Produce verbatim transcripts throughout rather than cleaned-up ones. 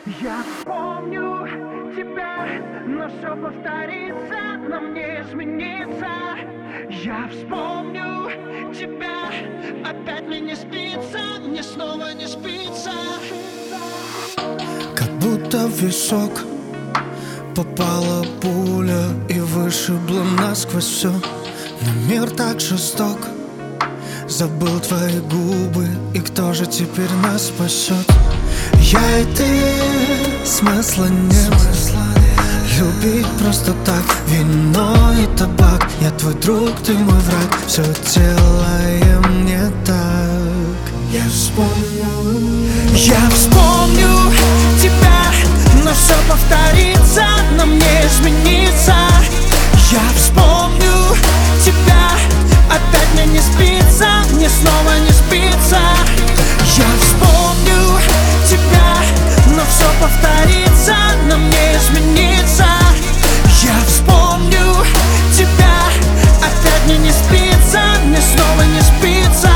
Я вспомню тебя, но все повторится, нам не измениться. Я вспомню тебя, опять мне не спится, мне снова не спится. Как будто в висок попала пуля и вышибла насквозь все. Но мир так жесток, забыл твои губы, и кто же теперь нас спасет? Я и ты, смысла нет, любить просто так, вино и табак. Я твой друг, ты мой враг, все делаем не так. Я вспомню, я вспомню тебя, но все повторится, нам не измениться. Я вспомню тебя, опять мне не спится, мне снова не спится. Я вспомню тебя, но все повторится, нам не измениться. Я вспомню тебя, опять мне не спится, мне снова не спится.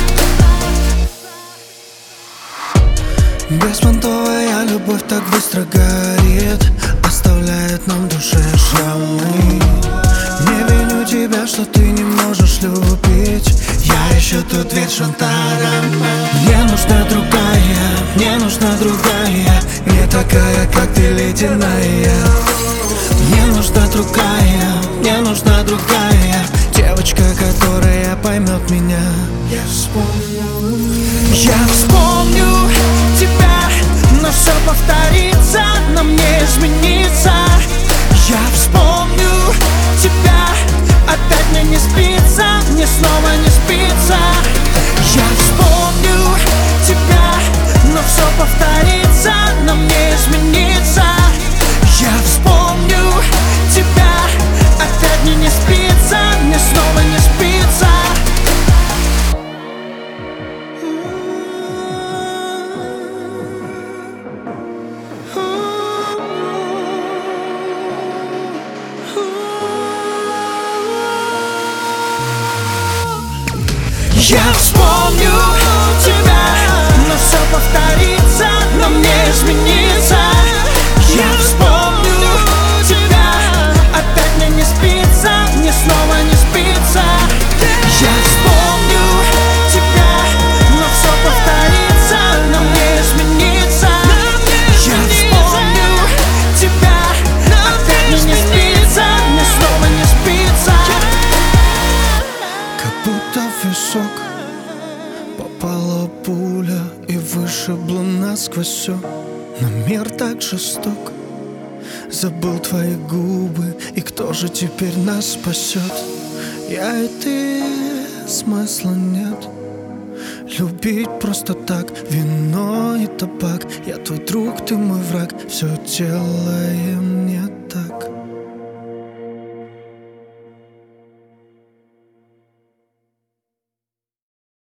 беспонтовая любовь так быстро горит, оставляет нам в душе шрамы. Не виню тебя, что ты не можешь любить, я ищу тут дверь шантарами. Мне нужна другая, мне нужна другая, не такая, как ты, ледяная. Мне нужна другая, мне нужна другая девочка, которая поймет меня. Я вспомню, я вспомню тебя, но все повторится, нам не измениться. Я вспомню тебя, опять мне не спится, мне снова не спится. Я вспомню тебя, но все повторится, нам не измениться. Я вспомню тебя, опять мне не спится, мне снова не спится. Я вспомню тебя, но все повторится, нам не измениться. Я вспомню тебя, опять мне не спится, мне снова не спится. Я вспомню тебя, но все повторится, нам не измениться. Я вспомню тебя, опять мне не спится, мне снова не спится. как будто в висок попала пуля и вышибла насквозь все. Но мир так жесток, забыл твои губы, и кто же теперь нас спасет? Я и ты, смысла нет, любить просто так, вино и табак. Я твой друг, ты мой враг, все делаем не так.